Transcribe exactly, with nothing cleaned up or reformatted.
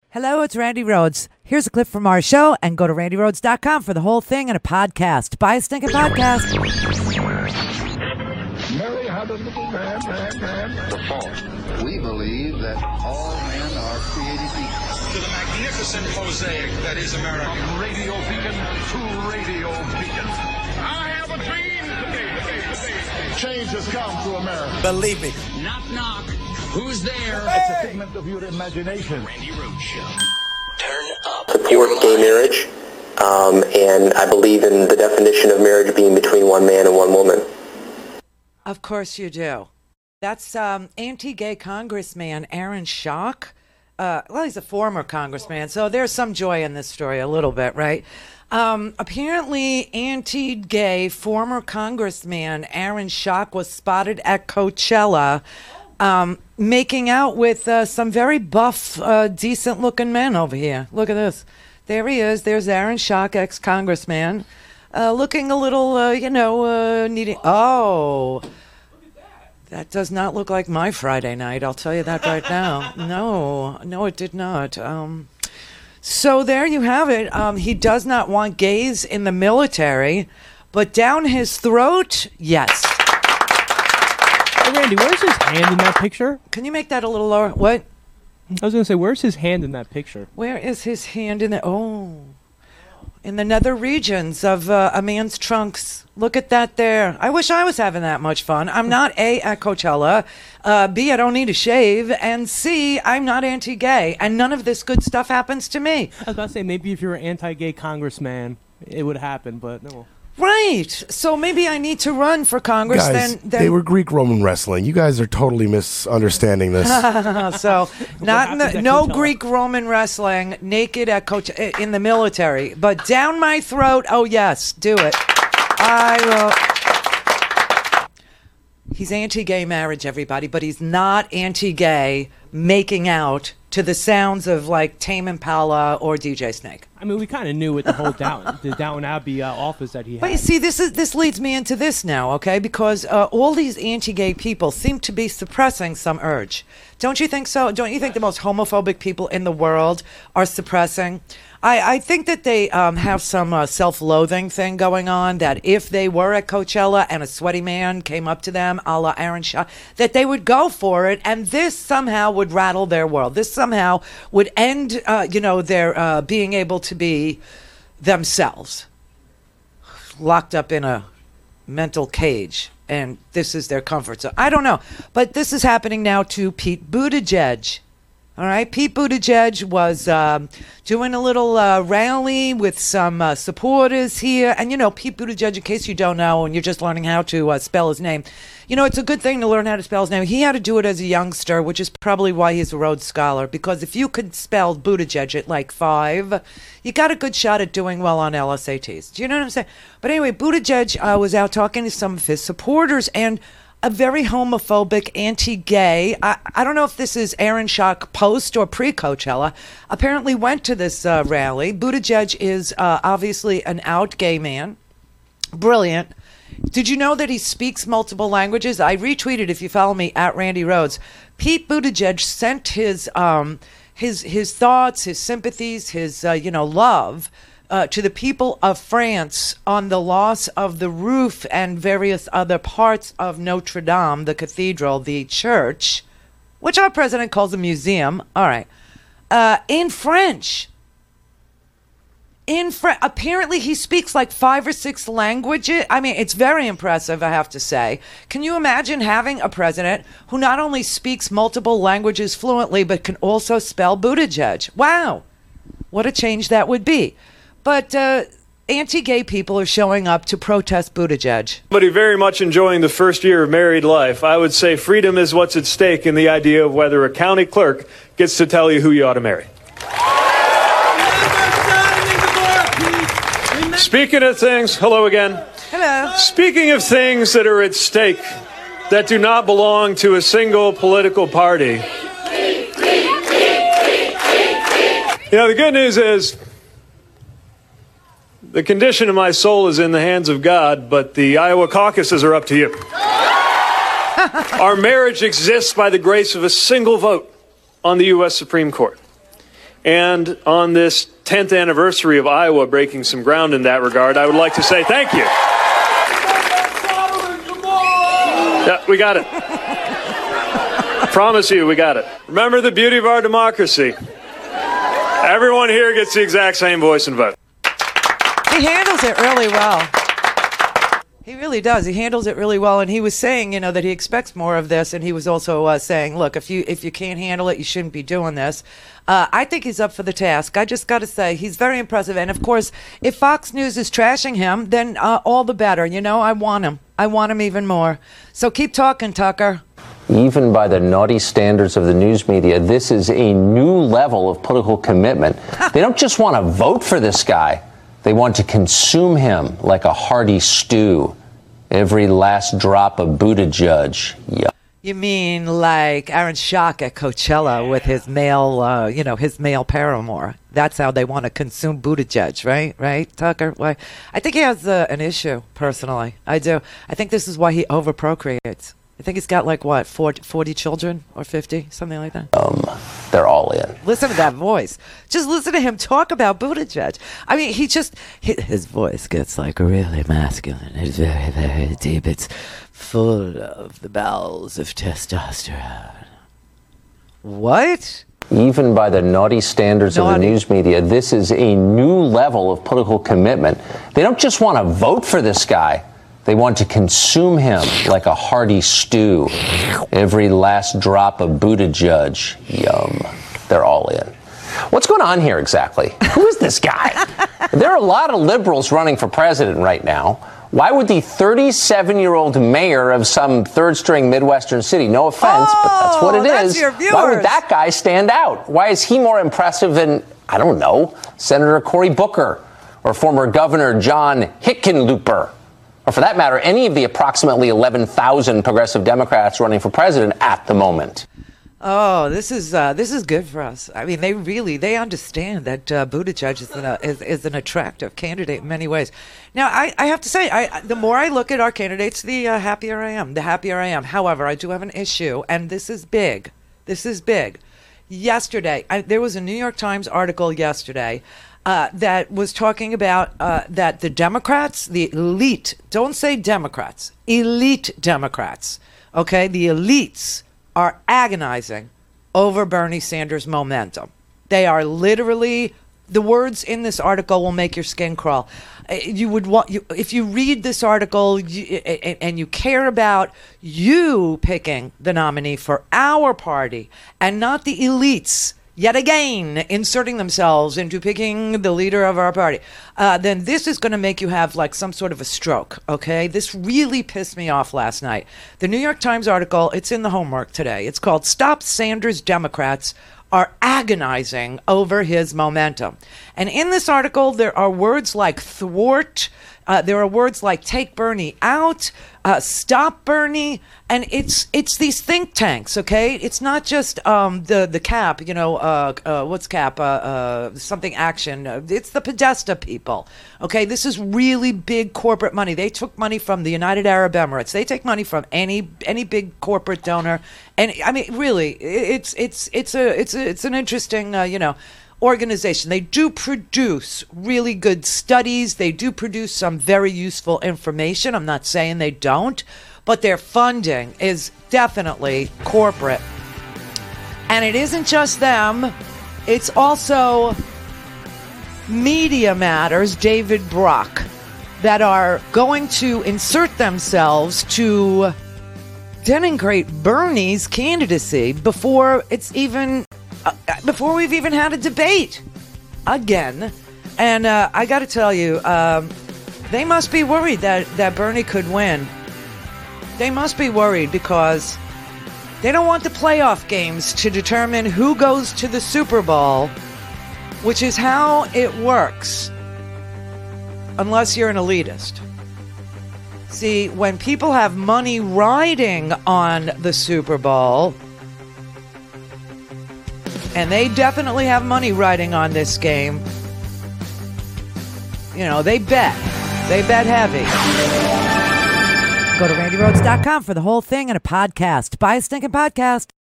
Hello, it's Randy Rhodes. Here's a clip from our show, and go to randy rhodes dot com for the whole thing and a podcast. Buy a stinking podcast. Mary had a little man, man, man. The fall. We believe that all men are created equal. To the magnificent mosaic that is America. From radio beacon to radio beacon. I have a dream today. Change has come to America. Believe me. Knock, knock. Who's there? It's a figment of your imagination. Randy Rhodes Show. Turn up. Support gay marriage, um, and I believe in the definition of marriage being between one man and one woman. Of course you do. That's um, anti-gay congressman Aaron Schock. Uh, well, he's a former congressman, so there's some joy in this story a little bit, right? Um, apparently, anti-gay former congressman Aaron Schock was spotted at Coachella um, making out with uh, some very buff, uh, decent-looking men over here. Look at this. There he is. There's Aaron Schock, ex-congressman, uh, looking a little, uh, you know, uh, needing... Oh... That does not look like my Friday night. I'll tell you that right now. No, no, it did not. Um, so there you have it. Um, he does not want gays in the military, but down his throat, yes. Hey, Randy, where's his hand in that picture? Can you make that a little lower? What? I was going to say, where's his hand in that picture? Where is his hand in the... Oh, in the nether regions of uh, a man's trunks. Look at that there. I wish I was having that much fun. I'm not A, at Coachella. Uh, B, I don't need a shave. And C, I'm not anti-gay. And none of this good stuff happens to me. I was about to say, maybe if you're an anti-gay congressman, it would happen, but no. Right. So maybe I need to run for Congress. Guys, then, then they were Greek-Roman wrestling. You guys are totally misunderstanding this. So not in the, happens no at Coachella? Greek-Roman wrestling, naked at Coach in the military. But down my throat, oh yes, do it. I will. He's anti-gay marriage, everybody, but he's not anti-gay making out to the sounds of like Tame Impala or D J Snake. I mean, we kind of knew with the whole Down, the Downton Abbey uh, office that he had. But you see, this is this leads me into this now, okay? Because uh, all these anti-gay people seem to be suppressing some urge. Don't you think so? Don't you think the most homophobic people in the world are suppressing? I, I think that they um, have some uh, self-loathing thing going on, that if they were at Coachella and a sweaty man came up to them, a la Aaron Schock, that they would go for it, and this somehow would rattle their world. This somehow would end, uh, you know, their uh, being able to be themselves, locked up in a mental cage, and this is their comfort zone. I don't know, but this is happening now to Pete Buttigieg. All right, Pete Buttigieg was um, doing a little uh, rally with some uh, supporters here. And, you know, Pete Buttigieg, in case you don't know, and you're just learning how to uh, spell his name, you know, it's a good thing to learn how to spell his name. He had to do it as a youngster, which is probably why he's a Rhodes Scholar, because if you could spell Buttigieg at like five, you got a good shot at doing well on L S A Ts. Do you know what I'm saying? But anyway, Buttigieg uh, was out talking to some of his supporters, and a very homophobic, anti-gay, I, I don't know if this is Aaron Schock post or pre-Coachella, apparently went to this uh, rally. Buttigieg is uh, obviously an out gay man. Brilliant. Did you know that he speaks multiple languages? I retweeted, if you follow me, at Randy Rhodes. Pete Buttigieg sent his um, his his thoughts, his sympathies, his, uh, you know, love Uh, to the people of France on the loss of the roof and various other parts of Notre Dame, the cathedral, the church, which our president calls a museum. All right. Uh, in French. In French. Apparently, he speaks like five or six languages. I mean, it's very impressive, I have to say. Can you imagine having a president who not only speaks multiple languages fluently, but can also spell Buttigieg? Wow. What a change that would be. But uh, anti-gay people are showing up to protest Buttigieg. Somebody very much enjoying the first year of married life. I would say freedom is what's at stake in the idea of whether a county clerk gets to tell you who you ought to marry. Speaking of things, hello again. Hello. Speaking of things that are at stake that do not belong to a single political party. You know, the good news is, the condition of my soul is in the hands of God, but the Iowa caucuses are up to you. Our marriage exists by the grace of a single vote on the U S Supreme Court. And on this tenth anniversary of Iowa breaking some ground in that regard, I would like to say thank you. Yeah, we got it. Promise you, we got it. Remember the beauty of our democracy. Everyone here gets the exact same voice and vote. He handles it really well. He really does. He handles it really well. And he was saying, you know, that he expects more of this. And he was also uh, saying, look, if you if you can't handle it, you shouldn't be doing this. Uh, I think he's up for the task. I just got to say, he's very impressive. And, of course, if Fox News is trashing him, then uh, all the better. You know, I want him. I want him even more. So keep talking, Tucker. Even by the naughty standards of the news media, this is a new level of political commitment. They don't just want to vote for this guy. They want to consume him like a hearty stew. Every last drop of Buttigieg. Yup. You mean like Aaron Schock at Coachella with his male, uh, you know, his male paramour. That's how they want to consume Buttigieg, right? Right, Tucker? Why? I think he has uh, an issue, personally. I do. I think this is why he overprocreates. I think he's got like, what, forty, forty children or fifty, something like that? Um, they're all in. Listen to that voice. Just listen to him talk about Buttigieg. I mean, he just, his voice gets like really masculine. It's very, very deep. It's full of the bowels of testosterone. What? Even by the naughty standards naughty. of the news media, this is a new level of political commitment. They don't just want to vote for this guy. They want to consume him like a hearty stew. Every last drop of Buttigieg. Yum. They're all in. What's going on here exactly? Who is this guy? There are a lot of liberals running for president right now. Why would the thirty-seven-year-old mayor of some third-string Midwestern city, no offense, oh, but that's what it that's is. Your viewers. Why would that guy stand out? Why is he more impressive than, I don't know, Senator Cory Booker or former Governor John Hickenlooper? Or for that matter, any of the approximately eleven thousand progressive Democrats running for president at the moment. Oh, this is uh, this is good for us. I mean, they really they understand that uh, Buttigieg is an, uh, is, is an attractive candidate in many ways. Now, I, I have to say, I, the more I look at our candidates, the uh, happier I am. The happier I am. However, I do have an issue, and this is big. This is big. Yesterday, I, there was a New York Times article yesterday Uh, that was talking about uh, that the Democrats, the elite, don't say Democrats, elite Democrats, okay, the elites are agonizing over Bernie Sanders' momentum. They are literally, the words in this article will make your skin crawl. You would want, you, if you read this article you, and, and you care about you picking the nominee for our party and not the elites, yet again, inserting themselves into picking the leader of our party, uh, then this is going to make you have like some sort of a stroke, okay? This really pissed me off last night. The New York Times article, it's in the homework today. It's called Stop Sanders Democrats Are Agonizing Over His Momentum. And in this article, there are words like thwart, uh, there are words like take Bernie out, uh, stop Bernie, and it's it's these think tanks, okay? It's not just um, the the CAP, you know, uh, uh, what's CAP, uh, uh, something action. It's the Podesta people, okay? This is really big corporate money. They took money from the United Arab Emirates. They take money from any any big corporate donor, and I mean, really, it's it's it's a it's a, it's an interesting, uh, you know, organization. They do produce really good studies. They do produce some very useful information. I'm not saying they don't, but their funding is definitely corporate. And it isn't just them. It's also Media Matters, David Brock, that are going to insert themselves to denigrate Bernie's candidacy before it's even Uh, before we've even had a debate again. And uh, I got to tell you, um, they must be worried that, that Bernie could win. They must be worried because they don't want the playoff games to determine who goes to the Super Bowl, which is how it works, unless you're an elitist. See, when people have money riding on the Super Bowl, and they definitely have money riding on this game, you know, they bet. They bet heavy. Go to randy rhodes dot com for the whole thing and a podcast. Buy a stinking podcast.